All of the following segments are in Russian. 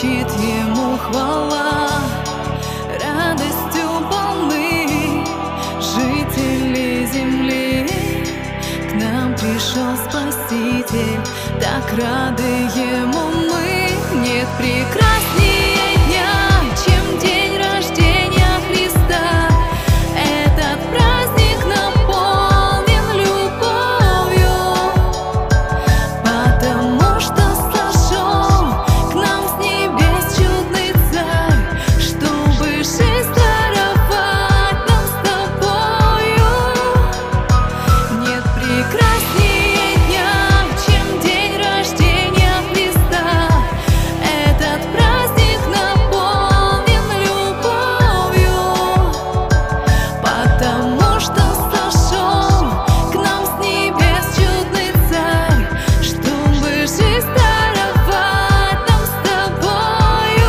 звучит ему хвала. Радостью полны жители земли, к нам пришел Спаситель, так рады ему мы. Нет прекраснее дня, чем день рождения Христа. Этот праздник наполнен любовью, потому что сошел к нам с небес чудный Царь, чтобы жизнь даровать нам с тобою. Нет прекраснее дня, чем день рождения Христа. Этот праздник наполнен любовью, потому что сошел к нам с небес чудный Царь, чтобы жизнь даровать нам с тобою.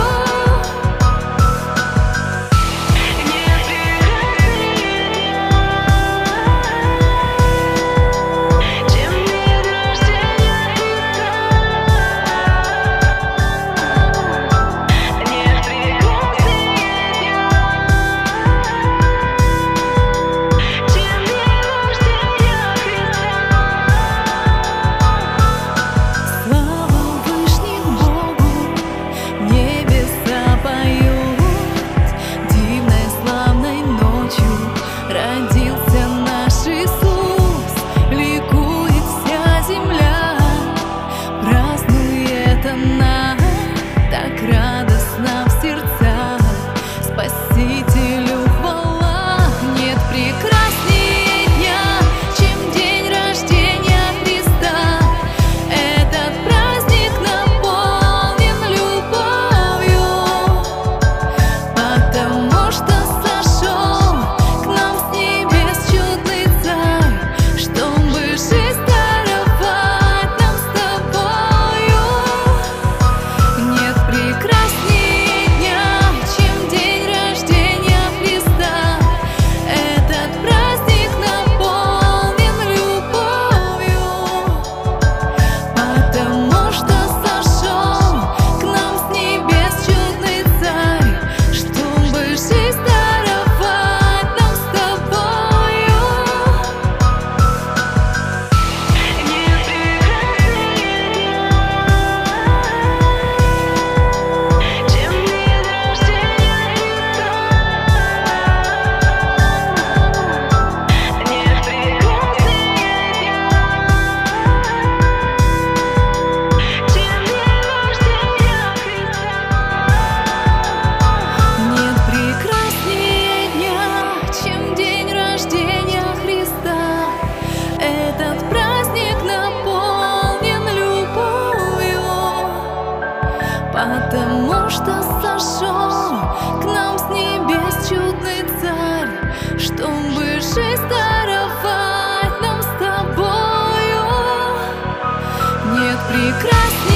Нет прекраснее, чем день рождения Христа. Нет прекраснее дня, чем день рождения Христа. Слава Вышнему Богу, небеса поют, дивной славной ночью родился наш Иисус. Ликует вся земля, празднует она, так радостно в сердцах. Спасителю хвала. Нет прекраснее дня, чем день рождения Христа. Этот праздник наполнен любовью, потому что сошел к нам с небес чудный Царь, чтобы жизнь даровать нам с тобою. Нет прекраснее дня, чем день рождения Христа. Этот праздник наполнен любовью, потому что сошел к нам с небес чудный Царь, чтобы жизнь даровать нам с тобою. Нет прекраснее дня, чем день рождения Христа. Нет прекраснее дня, чем день рождения Христа. Нет прекраснее дня, чем день рождения Христа. Этот праздник наполнен любовью, потому что сошел к нам с небес чудный Царь, чтобы жизнь даровать нам с тобою. Нет прекраснее